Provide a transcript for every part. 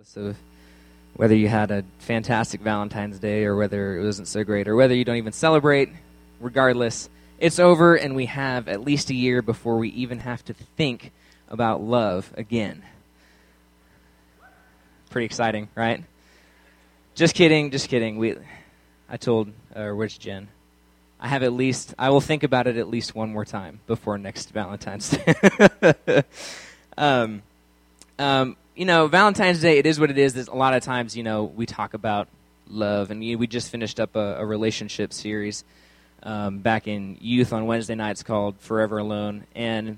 regardless of whether you had a fantastic Valentine's Day or whether it wasn't so great or whether you don't even celebrate. Regardless, it's over, and we have at least a year before we even have to think about love again. Pretty exciting, right? Just kidding. I told, where's Jen? I will think about it at least one more time before next Valentine's Day. Valentine's Day, it is what it is. There's a lot of times, we talk about love, and we just finished up a relationship series back in youth on Wednesday nights called Forever Alone, and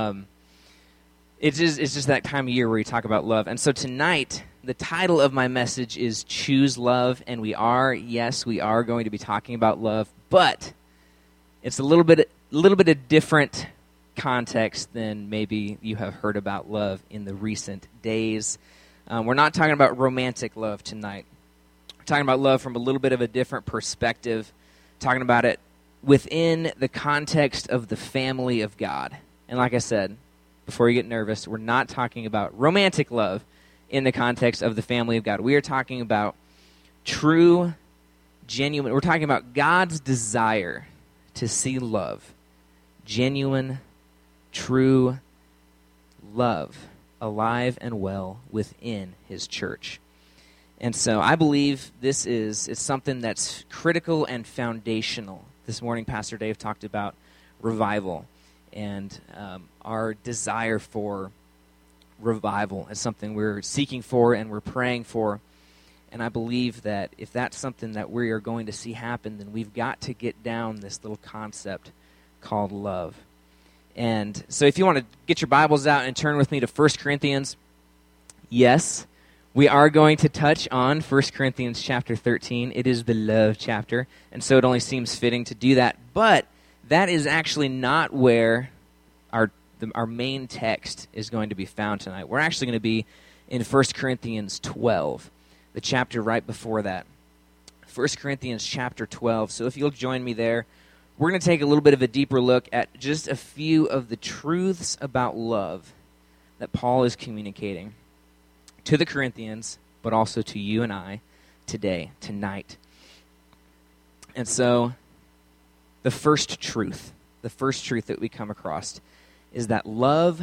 it's just that time of year where we talk about love. And so tonight, the title of my message is Choose Love, and we are going to be talking about love, but it's a little bit of different context than maybe you have heard about love in the recent days. We're not talking about romantic love tonight. We're talking about love from a little bit of a different perspective, talking about it within the context of the family of God. And like I said, before you get nervous, we're not talking about romantic love in the context of the family of God. We are talking about true, genuine, we're talking about God's desire to see love, genuine, true love, alive and well within his church. And so I believe it's something that's critical and foundational. This morning, Pastor Dave talked about revival, and our desire for revival is something we're seeking for and we're praying for. And I believe that if that's something that we are going to see happen, then we've got to get down this little concept called love. And so if you want to get your Bibles out and turn with me to 1 Corinthians, yes, we are going to touch on 1 Corinthians chapter 13. It is the love chapter, and so it only seems fitting to do that. But that is actually not where our main text is going to be found tonight. We're actually going to be in 1 Corinthians 12, the chapter right before that. 1 Corinthians chapter 12. So if you'll join me there, we're going to take a little bit of a deeper look at just a few of the truths about love that Paul is communicating to the Corinthians, but also to you and I tonight. And so the first truth that we come across is that love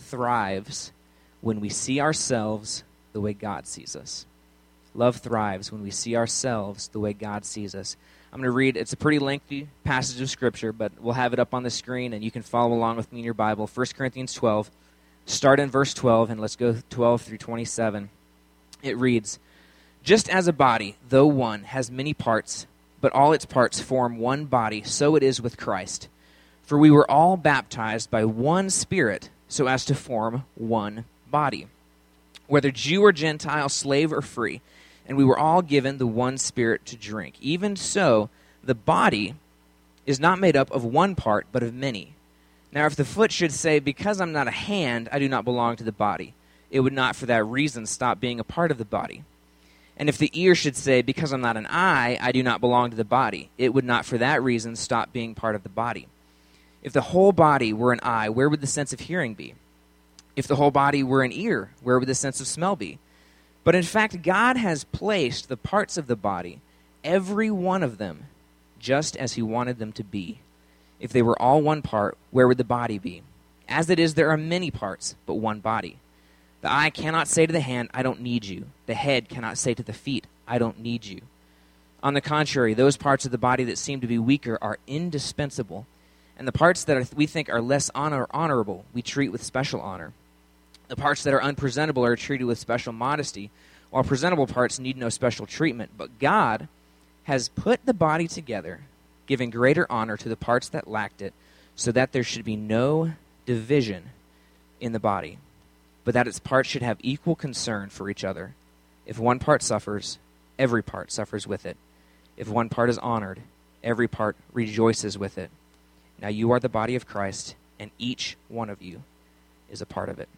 thrives when we see ourselves the way God sees us. Love thrives when we see ourselves the way God sees us. I'm going to read, it's a pretty lengthy passage of Scripture, but we'll have it up on the screen, and you can follow along with me in your Bible. 1 Corinthians 12, start in verse 12, and let's go 12 through 27. It reads, "Just as a body, though one, has many parts, but all its parts form one body, so it is with Christ. For we were all baptized by one Spirit, so as to form one body, whether Jew or Gentile, slave or free, and we were all given the one Spirit to drink. Even so, the body is not made up of one part, but of many. Now if the foot should say, 'Because I'm not a hand, I do not belong to the body,' it would not for that reason stop being a part of the body. And if the ear should say, 'Because I'm not an eye, I do not belong to the body,' it would not for that reason stop being part of the body. If the whole body were an eye, where would the sense of hearing be? If the whole body were an ear, where would the sense of smell be? But in fact, God has placed the parts of the body, every one of them, just as he wanted them to be. If they were all one part, where would the body be? As it is, there are many parts, but one body. The eye cannot say to the hand, 'I don't need you.' The head cannot say to the feet, 'I don't need you.' On the contrary, those parts of the body that seem to be weaker are indispensable, and the parts that we think are less honorable we treat with special honor. The parts that are unpresentable are treated with special modesty, while presentable parts need no special treatment. But God has put the body together, giving greater honor to the parts that lacked it, so that there should be no division in the body, but that its parts should have equal concern for each other. If one part suffers, every part suffers with it. If one part is honored, every part rejoices with it. Now you are the body of Christ, and each one of you is a part of it."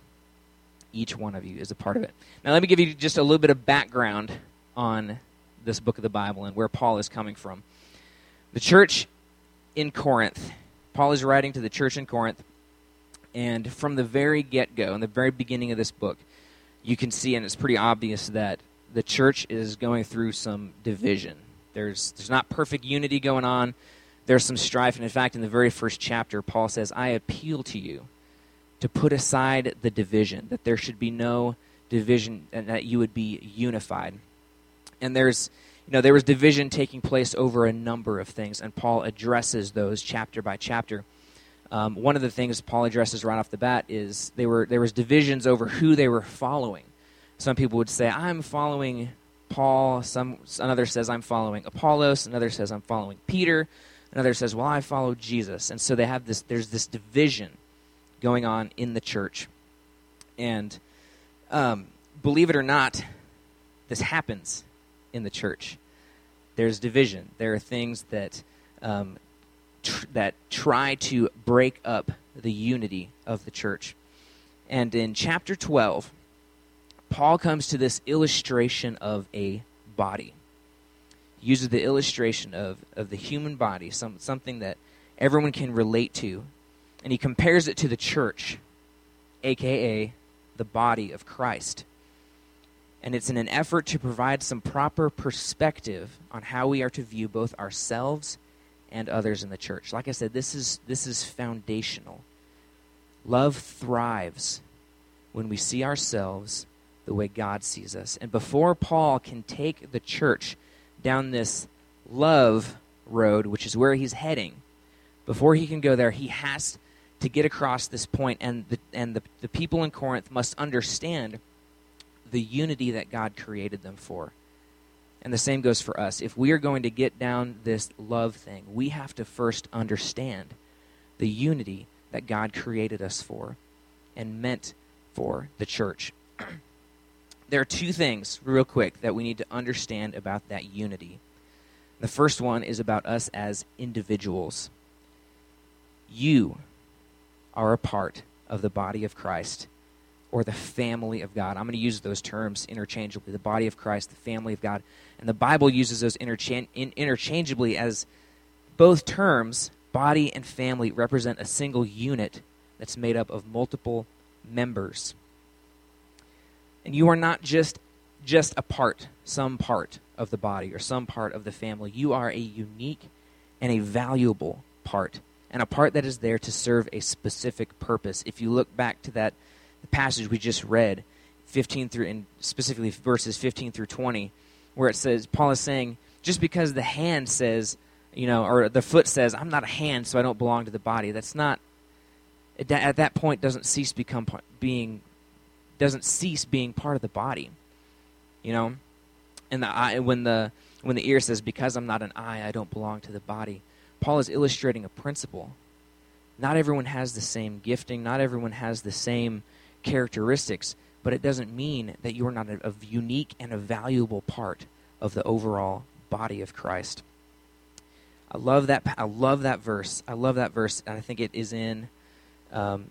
Each one of you is a part of it. Now let me give you just a little bit of background on this book of the Bible and where Paul is coming from. The church in Corinth, Paul is writing to the church in Corinth, and from the very get-go, in the very beginning of this book, you can see, and it's pretty obvious, that the church is going through some division. There's not perfect unity going on. There's some strife, and in fact, in the very first chapter, Paul says, I appeal to you to put aside the division, that there should be no division, and that you would be unified. And there was division taking place over a number of things, and Paul addresses those chapter by chapter. One of the things Paul addresses right off the bat is there was divisions over who they were following. Some people would say, I'm following Paul. Another says, I'm following Apollos. Another says, I'm following Peter. Another says, well, I follow Jesus. And so there's this division going on in the church. And believe it or not, this happens in the church. There's division. There are things that that try to break up the unity of the church. And in chapter 12, Paul comes to this illustration of a body. He uses the illustration of the human body, something that everyone can relate to, and he compares it to the church, a.k.a. the body of Christ. And it's in an effort to provide some proper perspective on how we are to view both ourselves and others in the church. Like I said, this is foundational. Love thrives when we see ourselves the way God sees us. And before Paul can take the church down this love road, which is where he's heading, before he can go there, he has to get across this point, and the people in Corinth must understand the unity that God created them for. And the same goes for us. If we are going to get down this love thing, we have to first understand the unity that God created us for and meant for the church. There are two things, real quick, that we need to understand about that unity. The first one is about us as individuals. You are a part of the body of Christ, or the family of God. I'm going to use those terms interchangeably, the body of Christ, the family of God. And the Bible uses those interchangeably, as both terms, body and family, represent a single unit that's made up of multiple members. And you are not just a part, some part of the body or some part of the family. You are a unique and a valuable part, and a part that is there to serve a specific purpose. If you look back to the passage we just read, 15 through, and specifically verses 15 through 20, where it says, Paul is saying, just because the hand says, or the foot says, I'm not a hand, so I don't belong to the body. That's not, at that point, doesn't cease being part of the body. And the eye, when the ear says, because I'm not an eye, I don't belong to the body. Paul is illustrating a principle. Not everyone has the same gifting. Not everyone has the same characteristics, but it doesn't mean that you are not a unique and a valuable part of the overall body of Christ. I love that verse. I love that verse, and I think it is in, let's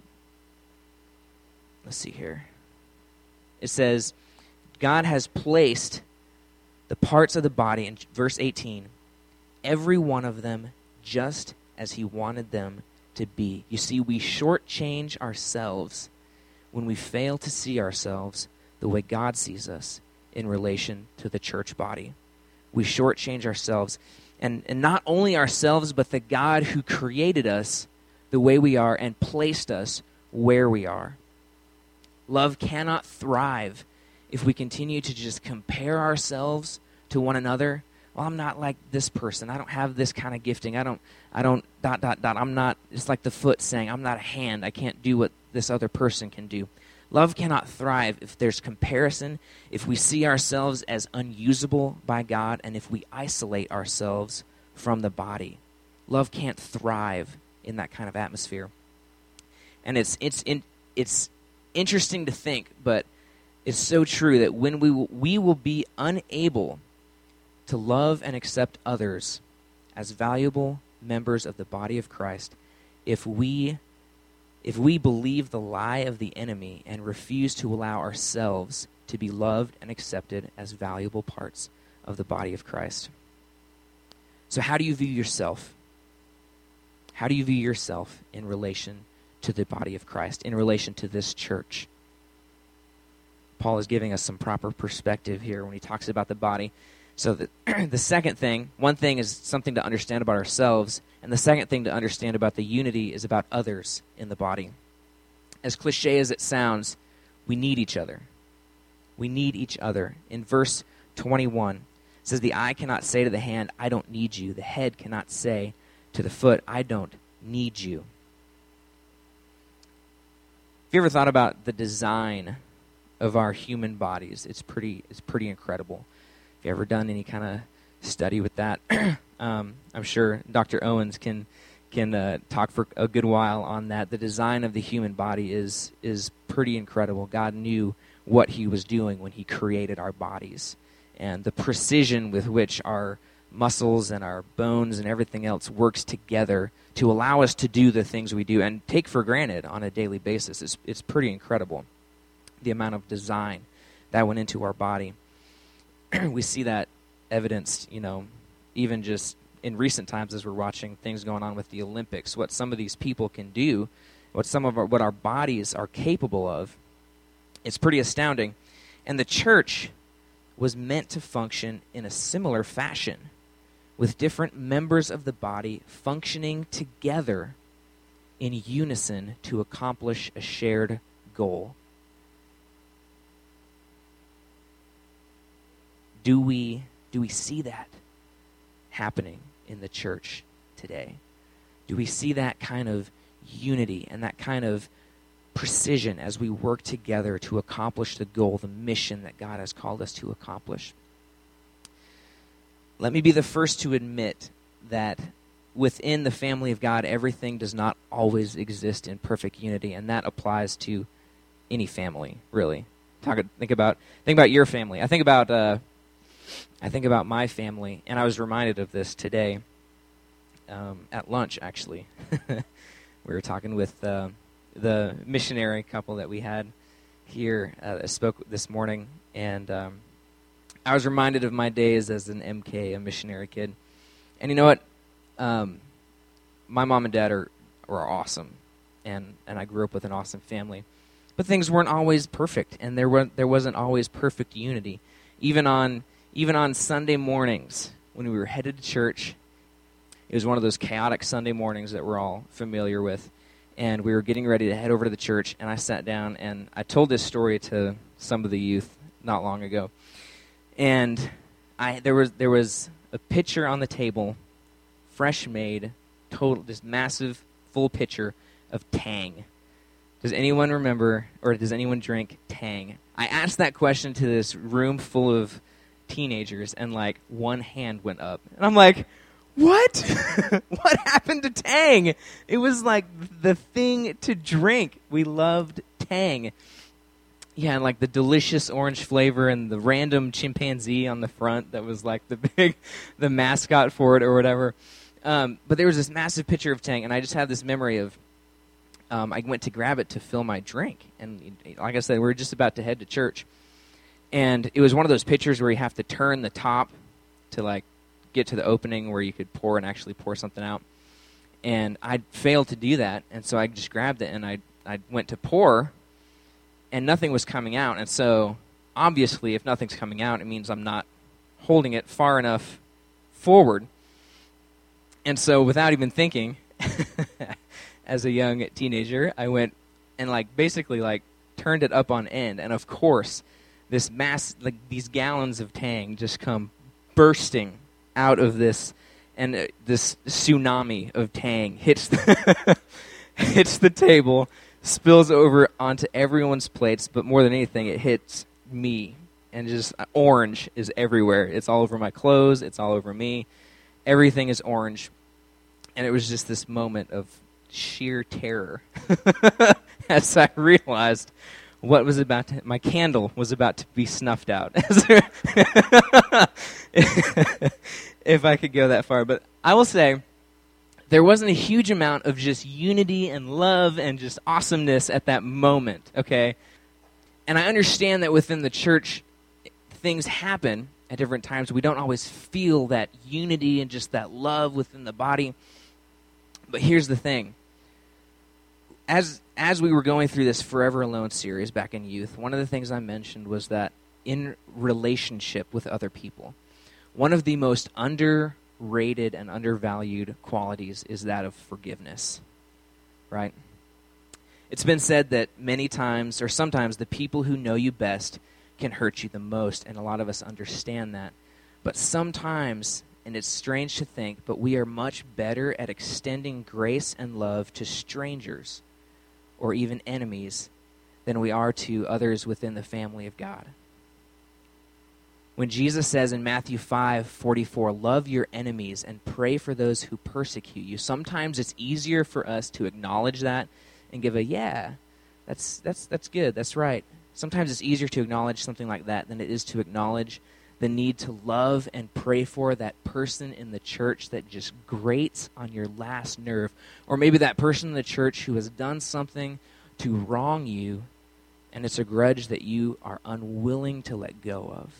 see here. It says, God has placed the parts of the body, in verse 18, every one of them just as he wanted them to be. You see, we shortchange ourselves when we fail to see ourselves the way God sees us in relation to the church body. We shortchange ourselves, and not only ourselves, but the God who created us the way we are and placed us where we are. Love cannot thrive if we continue to just compare ourselves to one another. Well, I'm not like this person. I don't have this kind of gifting. I don't, I'm not, it's like the foot saying, I'm not a hand. I can't do what this other person can do. Love cannot thrive if there's comparison, if we see ourselves as unusable by God, and if we isolate ourselves from the body. Love can't thrive in that kind of atmosphere. And it's interesting to think, but it's so true that when we will be unable to love and accept others as valuable members of the body of Christ if we believe the lie of the enemy and refuse to allow ourselves to be loved and accepted as valuable parts of the body of Christ. So how do you view yourself? How do you view yourself in relation to the body of Christ, in relation to this church? Paul is giving us some proper perspective here when he talks about the body. So the second thing, one thing is something to understand about ourselves, and the second thing to understand about the unity is about others in the body. As cliche as it sounds, we need each other. We need each other. In verse 21, it says, the eye cannot say to the hand, I don't need you. The head cannot say to the foot, I don't need you. Have you ever thought about the design of our human bodies? It's pretty incredible. If you've ever done any kind of study with that, I'm sure Dr. Owens can talk for a good while on that. The design of the human body is pretty incredible. God knew what he was doing when he created our bodies, and the precision with which our muscles and our bones and everything else works together to allow us to do the things we do and take for granted on a daily basis. It's pretty incredible, the amount of design that went into our body. We see that evidenced, even just in recent times as we're watching things going on with the Olympics, what some of these people can do, what our bodies are capable of. It's pretty astounding. And the church was meant to function in a similar fashion, with different members of the body functioning together in unison to accomplish a shared goal. Do we see that happening in the church today? Do we see that kind of unity and that kind of precision as we work together to accomplish the goal, the mission that God has called us to accomplish? Let me be the first to admit that within the family of God, everything does not always exist in perfect unity, and that applies to any family, really. Think about your family. I think about my family, and I was reminded of this today at lunch, actually. We were talking with the missionary couple that we had here that spoke this morning, and I was reminded of my days as an MK, a missionary kid. And you know what? My mom and dad are awesome, and I grew up with an awesome family. But things weren't always perfect, and there wasn't always perfect unity. Even on Sunday mornings when we were headed to church, it was one of those chaotic Sunday mornings that we're all familiar with. And we were getting ready to head over to the church, and I sat down, and I told this story to some of the youth not long ago. And there was a pitcher on the table, fresh made, this massive, full pitcher of Tang. Does anyone remember, or does anyone drink Tang? I asked that question to this room full of teenagers, and one hand went up. And I'm like, what? What happened to Tang? It was the thing to drink. We loved Tang. Yeah, and the delicious orange flavor and the random chimpanzee on the front that was the mascot for it or whatever. But there was this massive pitcher of Tang, and I just have this memory of I went to grab it to fill my drink. And like I said, we were just about to head to church. And it was one of those pitchers where you have to turn the top to get to the opening where you could pour and actually pour something out. And I failed to do that, and so I just grabbed it and I went to pour, and nothing was coming out. And so obviously if nothing's coming out, it means I'm not holding it far enough forward. And so without even thinking, as a young teenager, I went and basically turned it up on end. And of course, this these gallons of Tang just come bursting out of this, and this tsunami of Tang hits the table, spills over onto everyone's plates, but more than anything, it hits me, and just orange is everywhere. It's all over my clothes, it's all over me. Everything is orange, and it was just this moment of sheer terror as I realized what was my candle was about to be snuffed out. If I could go that far. But I will say, there wasn't a huge amount of just unity and love and just awesomeness at that moment, okay? And I understand that within the church, things happen at different times. We don't always feel that unity and just that love within the body. But here's the thing. as we were going through this Forever Alone series back in youth, one of the things I mentioned was that in relationship with other people, one of the most underrated and undervalued qualities is that of forgiveness, right? It's been said that many times, or sometimes, the people who know you best can hurt you the most, and a lot of us understand that. But sometimes, and it's strange to think, but we are much better at extending grace and love to strangers or even enemies than we are to others within the family of God. When Jesus says in Matthew 5:44, love your enemies and pray for those who persecute you, sometimes it's easier for us to acknowledge that and give a, yeah, that's good, that's right. Sometimes it's easier to acknowledge something like that than it is to acknowledge the need to love and pray for that person in the church that just grates on your last nerve. Or maybe that person in the church who has done something to wrong you, and it's a grudge that you are unwilling to let go of.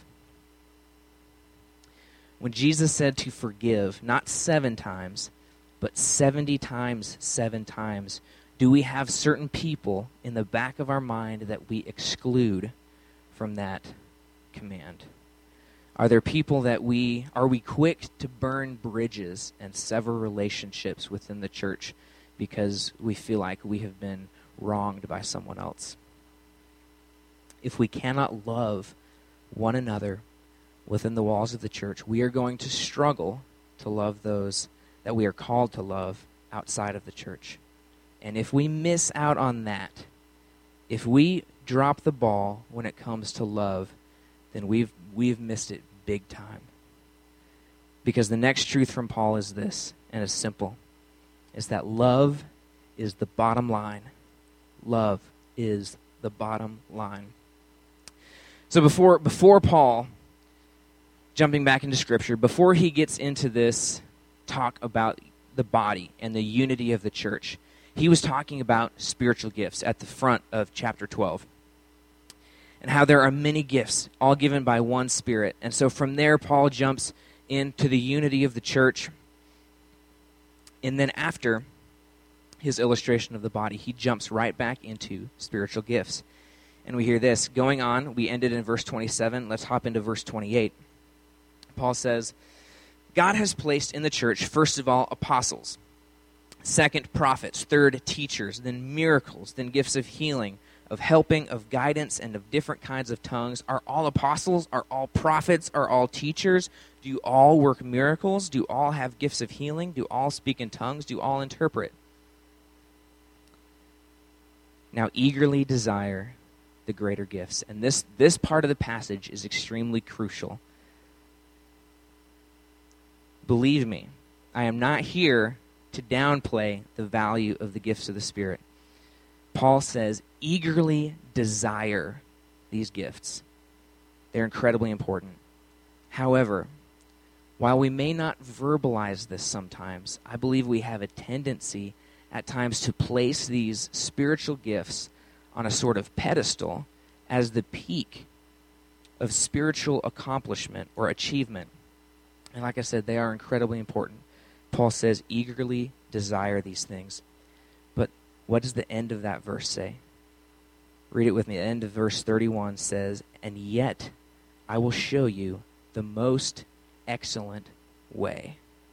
When Jesus said to forgive, not 7 times, but 70 times 7 times, do we have certain people in the back of our mind that we exclude from that command? Are there people that are we quick to burn bridges and sever relationships within the church because we feel like we have been wronged by someone else? If we cannot love one another within the walls of the church, we are going to struggle to love those that we are called to love outside of the church. And if we miss out on that, if we drop the ball when it comes to love, then we've missed it big time. Because the next truth from Paul is this, and it's simple, is that love is the bottom line. Love is the bottom line. So before Paul, jumping back into Scripture, before he gets into this talk about the body and the unity of the church, he was talking about spiritual gifts at the front of chapter 12. And how there are many gifts, all given by one Spirit. And so from there, Paul jumps into the unity of the church. And then after his illustration of the body, he jumps right back into spiritual gifts. And we hear this. Going on, we ended in verse 27. Let's hop into verse 28. Paul says, God has placed in the church, first of all, apostles. Second, prophets. Third, teachers. Then miracles. Then gifts of healing, of helping, of guidance, and of different kinds of tongues. Are all apostles? Are all prophets? Are all teachers? Do all work miracles? Do all have gifts of healing? Do all speak in tongues? Do all interpret? Now eagerly desire the greater gifts. And this part of the passage is extremely crucial. Believe me, I am not here to downplay the value of the gifts of the Spirit. Paul says, eagerly desire these gifts. They're incredibly important. However, while we may not verbalize this sometimes, I believe we have a tendency at times to place these spiritual gifts on a sort of pedestal as the peak of spiritual accomplishment or achievement. And like I said, they are incredibly important. Paul says, eagerly desire these things. But what does the end of that verse say? Read it with me. The end of verse 31 says, and yet I will show you the most excellent way.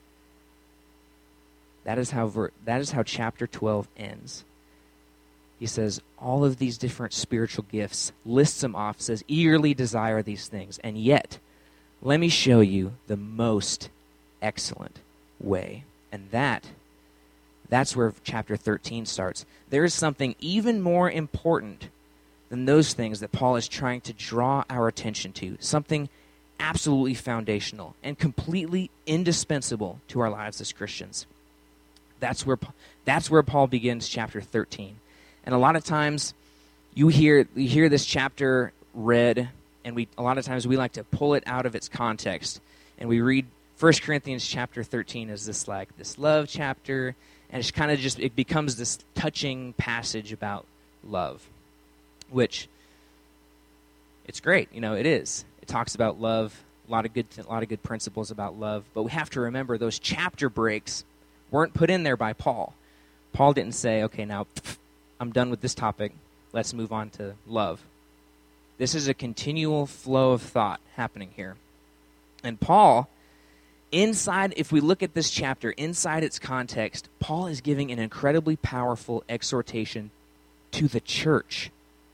That is how chapter 12 ends. He says, all of these different spiritual gifts, lists them off, says, eagerly desire these things. And yet, let me show you the most excellent way. And that's where chapter 13 starts. There is something even more important than those things that Paul is trying to draw our attention to. Something absolutely foundational and completely indispensable to our lives as Christians. That's where Paul begins chapter 13. And a lot of times you hear this chapter read, and a lot of times we like to pull it out of its context. And we read 1 Corinthians chapter 13 as this love chapter, and it's kind of it becomes this touching passage about love, which it's great, it is. It talks about love, a lot of good principles about love, but we have to remember those chapter breaks weren't put in there by Paul. Paul didn't say, okay, now I'm done with this topic. Let's move on to love. This is a continual flow of thought happening here. And Paul, if we look at this chapter, inside its context, Paul is giving an incredibly powerful exhortation to the church,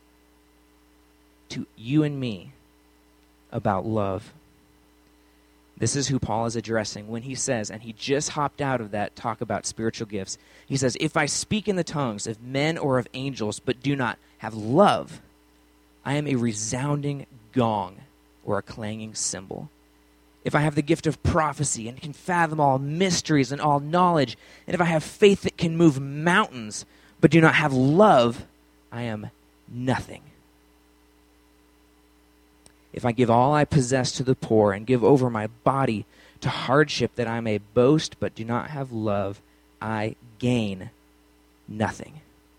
to you and me, about love. This is who Paul is addressing when he says, and he just hopped out of that talk about spiritual gifts. He says, if I speak in the tongues of men or of angels, but do not have love, I am a resounding gong or a clanging cymbal. If I have the gift of prophecy and can fathom all mysteries and all knowledge, and if I have faith that can move mountains, but do not have love, I am nothing. If I give all I possess to the poor and give over my body to hardship that I may boast but do not have love, I gain nothing.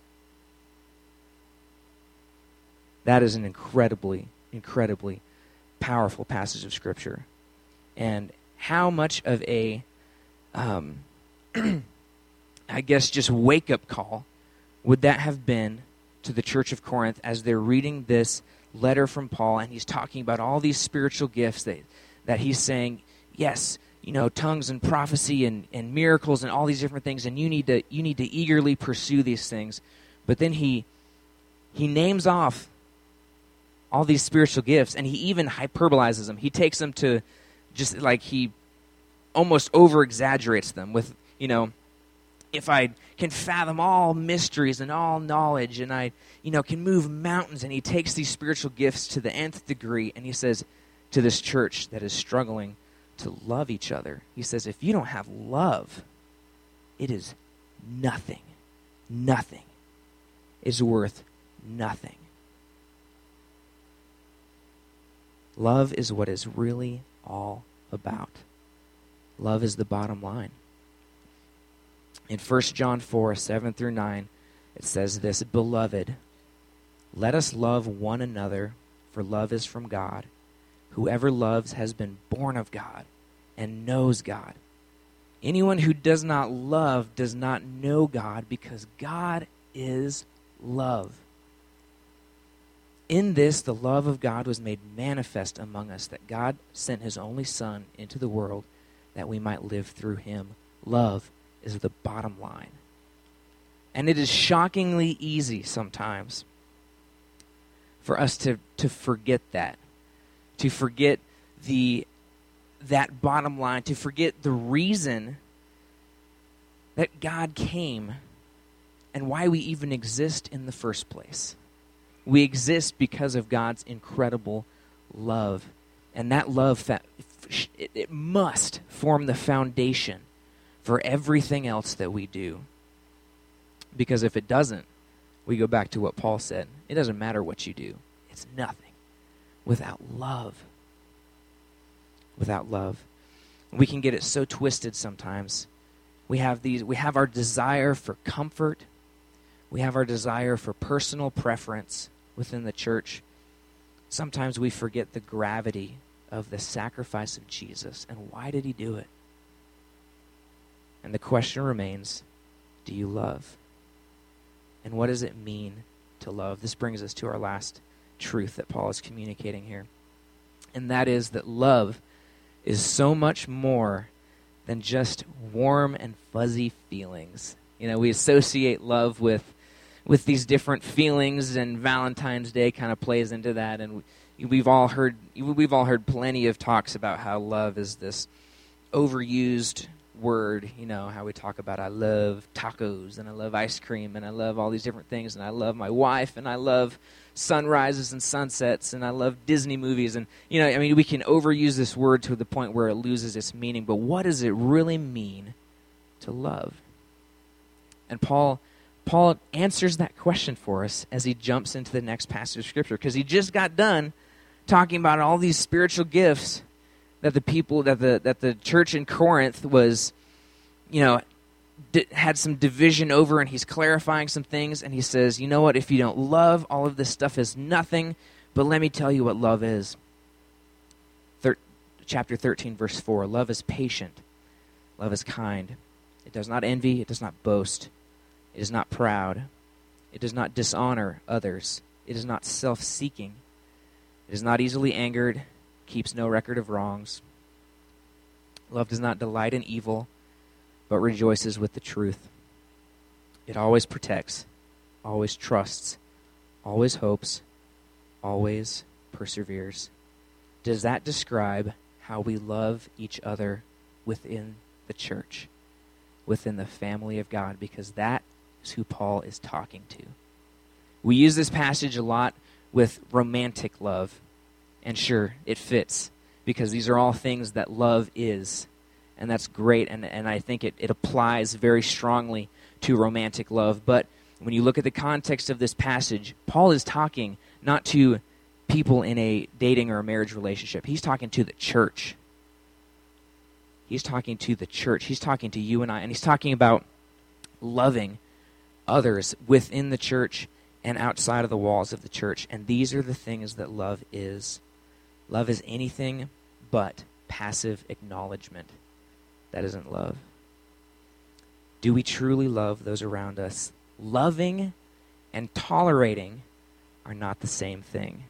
That is an incredibly, incredibly powerful passage of Scripture. And how much of a, I guess, just wake-up call would that have been to the church of Corinth as they're reading this letter from Paul, and he's talking about all these spiritual gifts that he's saying, yes, tongues and prophecy and miracles and all these different things, and you need to eagerly pursue these things. But then he names off all these spiritual gifts, and he even hyperbolizes them. He takes them to just like he almost over-exaggerates them with, if I can fathom all mysteries and all knowledge, and I, can move mountains, and he takes these spiritual gifts to the nth degree, and he says to this church that is struggling to love each other, he says, if you don't have love, it is nothing. Nothing is worth nothing. Love is what is really all about. Love is the bottom line. In 1 John 4, 7 through 9, it says this, Beloved, let us love one another, for love is from God. Whoever loves has been born of God and knows God. Anyone who does not love does not know God, because God is love. In this, the love of God was made manifest among us, that God sent his only Son into the world that we might live through him. Love is the bottom line. And it is shockingly easy sometimes for us to forget that, to forget that bottom line, to forget the reason that God came and why we even exist in the first place. We exist because of God's incredible love. And that love, it must form the foundation for everything else that we do. Because if it doesn't, we go back to what Paul said. It doesn't matter what you do. It's nothing without love. Without love. We can get it so twisted sometimes. We have our desire for comfort. We have our desire for personal preference within the church. Sometimes we forget the gravity of the sacrifice of Jesus and why did he do it? And the question remains, do you love? And what does it mean to love? This brings us to our last truth that Paul is communicating here. And that is that love is so much more than just warm and fuzzy feelings. We associate love with these different feelings, and Valentine's Day kind of plays into that. And we've all heard plenty of talks about how love is this overused word. How we talk about I love tacos and I love ice cream and I love all these different things and I love my wife and I love sunrises and sunsets and I love Disney movies. And we can overuse this word to the point where it loses its meaning. But what does it really mean to love? And Paul answers that question for us as he jumps into the next passage of Scripture, because he just got done talking about all these spiritual gifts that the church in Corinth was, had some division over, and he's clarifying some things, and he says, you know what, if you don't love, all of this stuff is nothing, but let me tell you what love is. Chapter 13, verse 4, love is patient, love is kind. It does not envy, it does not boast, it is not proud, It does not dishonor others. It is not self-seeking. It is not easily angered, keeps no record of wrongs. Love does not delight in evil, but rejoices with the truth. It always protects, always trusts, always hopes, always perseveres. Does that describe how we love each other within the church, within the family of God? Because that is who Paul is talking to. We use this passage a lot with romantic love, and sure, it fits, because these are all things that love is, and that's great, and I think it applies very strongly to romantic love. But when you look at the context of this passage, Paul is talking not to people in a dating or a marriage relationship. He's talking to the church. He's talking to the church. He's talking to you and I, and he's talking about loving others within the church and outside of the walls of the church. And these are the things that love is. Love is anything but passive acknowledgement. That isn't love. Do we truly love those around us? Loving and tolerating are not the same thing.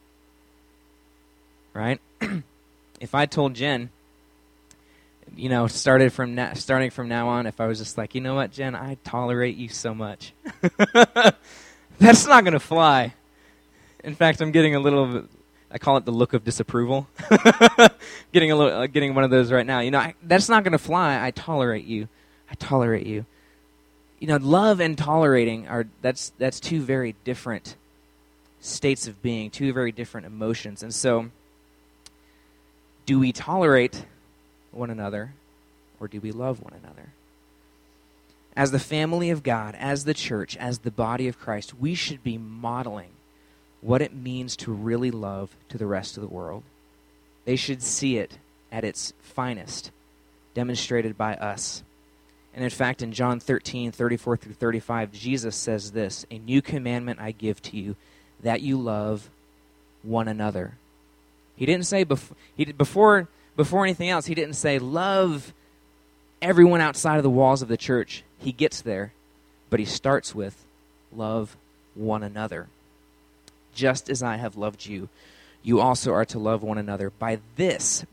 Right? If I told Jen, starting from now on, if I was just like, you know what, Jen, I tolerate you so much. That's not going to fly. In fact, I'm getting a little bit, I call it the look of disapproval. Getting one of those right now. That's not going to fly. I tolerate you. I tolerate you. Love and tolerating that's two very different states of being, two very different emotions. And so, do we tolerate one another, or do we love one another? As the family of God, as the church, as the body of Christ, we should be modeling what it means to really love to the rest of the world. They should see it at its finest, demonstrated by us. And in fact, in John 13:34 through 35, Jesus says this, "A new commandment I give to you, that you love one another." He didn't say before anything else, he didn't say love everyone outside of the walls of the church. He gets there, but he starts with love one another. Just as I have loved you, you also are to love one another. By this,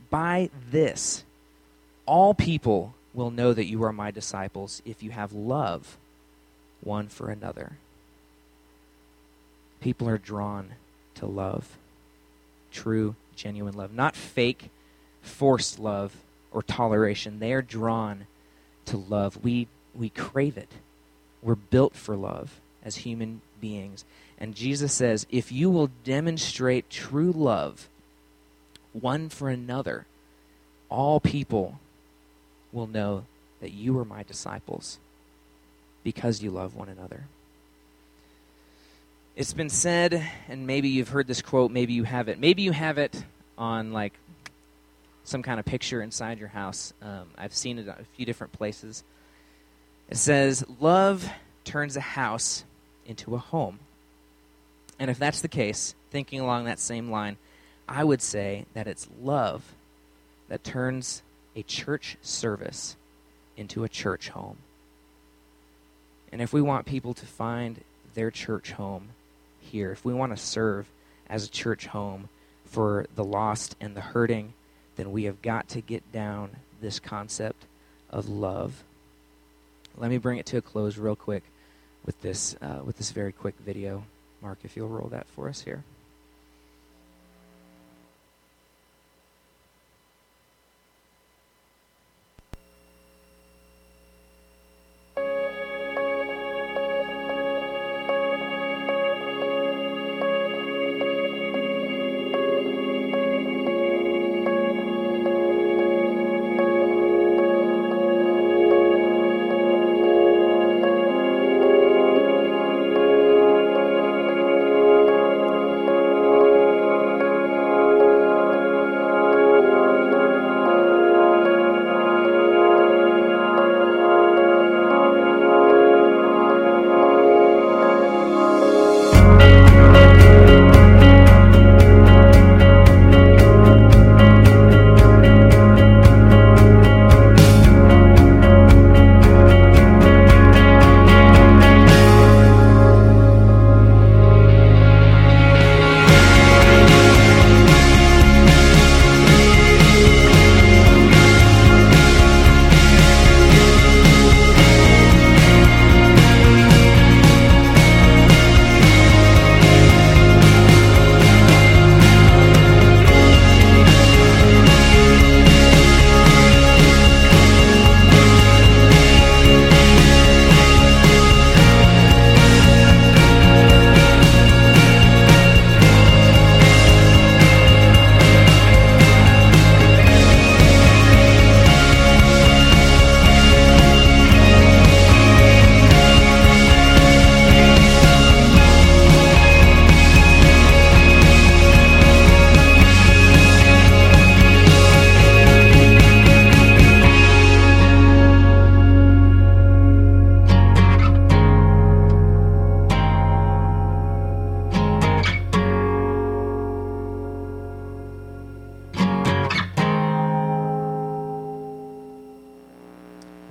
all people will know that you are my disciples if you have love one for another. People are drawn to love. True, genuine love. Not fake, forced love or toleration. They are drawn to love. We crave it. We're built for love as human beings. And Jesus says, if you will demonstrate true love one for another, all people will know that you are my disciples because you love one another. It's been said, and maybe you've heard this quote, maybe you have it. Maybe you have it on like some kind of picture inside your house. I've seen it a few different places. It says, love turns a house into a home. And if that's the case, thinking along that same line, I would say that it's love that turns a church service into a church home. And if we want people to find their church home here, if we want to serve as a church home for the lost and the hurting, then we have got to get down this concept of love. Let me bring it to a close real quick with this very quick video. Mark, if you'll roll that for us here.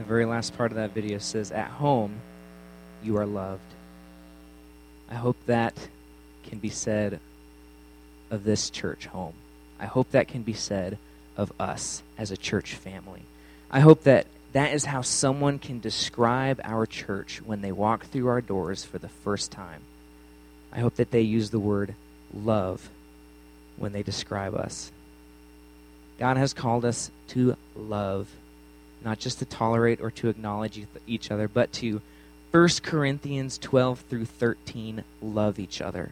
very last part of that video says, "At home, you are loved." I hope that can be said of this church home. I hope that can be said of us as a church family. I hope that that is how someone can describe our church when they walk through our doors for the first time. I hope that they use the word love when they describe us. God has called us to love, not just to tolerate or to acknowledge each other, but to 1 Corinthians 12 through 13, love each other.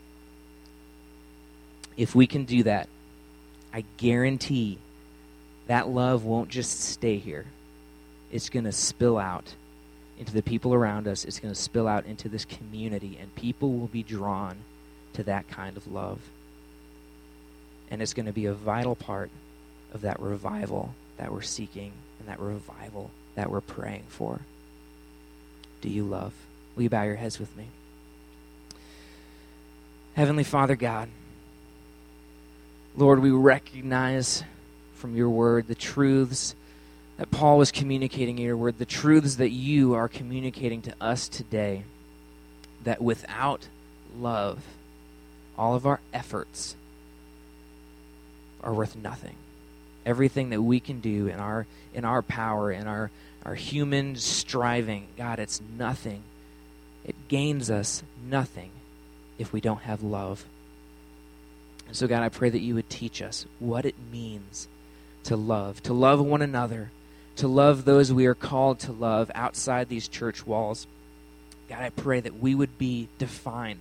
If we can do that, I guarantee that love won't just stay here. It's going to spill out into the people around us. It's going to spill out into this community, and people will be drawn to that kind of love. And it's going to be a vital part of that revival that we're seeking and that revival that we're praying for. Do you love? Will you bow your heads with me? Heavenly Father God, Lord, we recognize from your word the truths that Paul was communicating in your word, the truths that you are communicating to us today, that without love, all of our efforts are worth nothing. Everything that we can do in our power, in our human striving, God, it's nothing. It gains us nothing if we don't have love. And so, God, I pray that you would teach us what it means to love one another, to love those we are called to love outside these church walls. God, I pray that we would be defined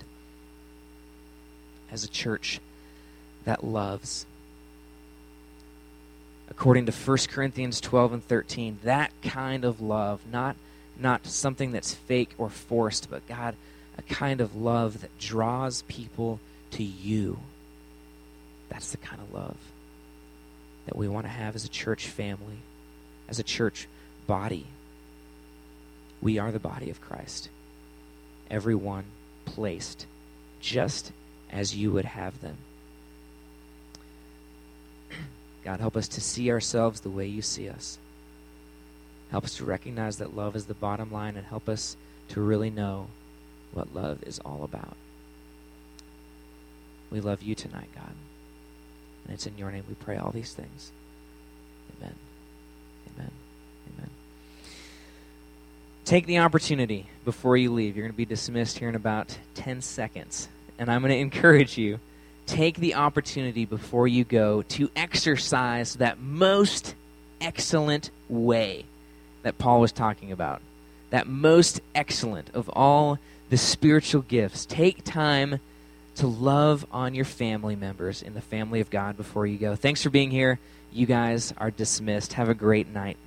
as a church that loves. According to 1 Corinthians 12 and 13, that kind of love, not something that's fake or forced, but God, a kind of love that draws people to you. That's the kind of love that we want to have as a church family, as a church body. We are the body of Christ. Everyone placed just as you would have them. God, help us to see ourselves the way you see us. Help us to recognize that love is the bottom line, and help us to really know what love is all about. We love you tonight, God. And it's in your name we pray all these things. Amen. Amen. Amen. Take the opportunity before you leave. You're going to be dismissed here in about 10 seconds. And I'm going to encourage you, take the opportunity before you go to exercise that most excellent way that Paul was talking about. That most excellent of all the spiritual gifts. Take time to love on your family members in the family of God before you go. Thanks for being here. You guys are dismissed. Have a great night.